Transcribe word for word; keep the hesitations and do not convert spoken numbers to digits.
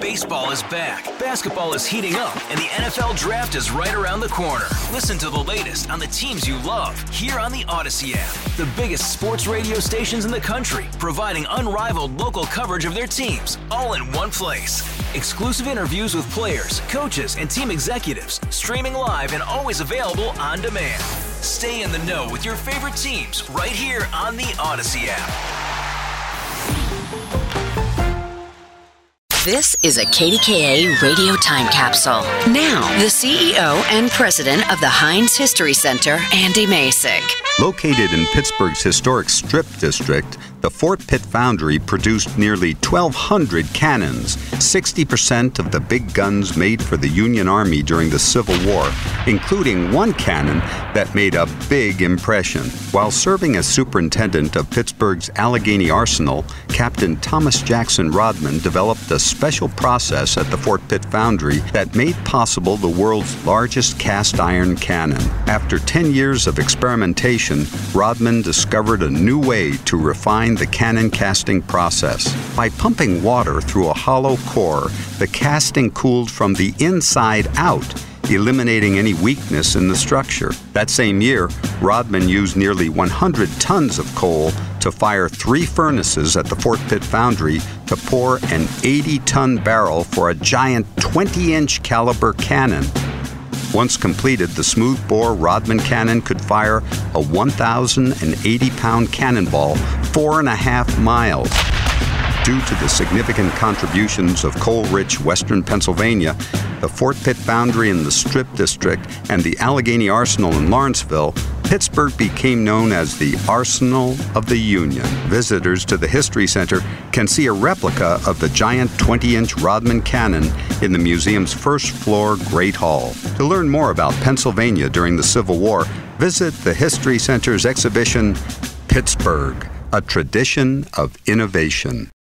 Baseball is back, basketball is heating up, and the N F L Draft is right around the corner. Listen to the latest on the teams you love here on the Odyssey app. The biggest sports radio stations in the country, providing unrivaled local coverage of their teams, all in one place. Exclusive interviews with players, coaches, and team executives, streaming live and always available on demand. Stay in the know with your favorite teams right here on the Odyssey app. This is a K D K A radio time capsule. Now, the C E O and president of the Heinz History Center, Andy Masek. Located in Pittsburgh's historic Strip District, the Fort Pitt Foundry produced nearly twelve hundred cannons, sixty percent of the big guns made for the Union Army during the Civil War, including one cannon that made a big impression. While serving as superintendent of Pittsburgh's Allegheny Arsenal, Captain Thomas Jackson Rodman developed a special process at the Fort Pitt Foundry that made possible the world's largest cast iron cannon. After ten years of experimentation, Rodman discovered a new way to refine the cannon casting process. By pumping water through a hollow core, the casting cooled from the inside out, eliminating any weakness in the structure. That same year, Rodman used nearly one hundred tons of coal to fire three furnaces at the Fort Pitt Foundry to pour an eighty-ton barrel for a giant twenty-inch caliber cannon. Once completed, the smooth-bore Rodman cannon could fire a one thousand eighty pound cannonball four and a half miles. Due to the significant contributions of coal-rich western Pennsylvania, the Fort Pitt Foundry in the Strip District, and the Allegheny Arsenal in Lawrenceville, Pittsburgh became known as the Arsenal of the Union. Visitors to the History Center can see a replica of the giant twenty-inch Rodman cannon in the museum's first-floor Great Hall. To learn more about Pennsylvania during the Civil War, visit the History Center's exhibition, Pittsburgh, a Tradition of Innovation.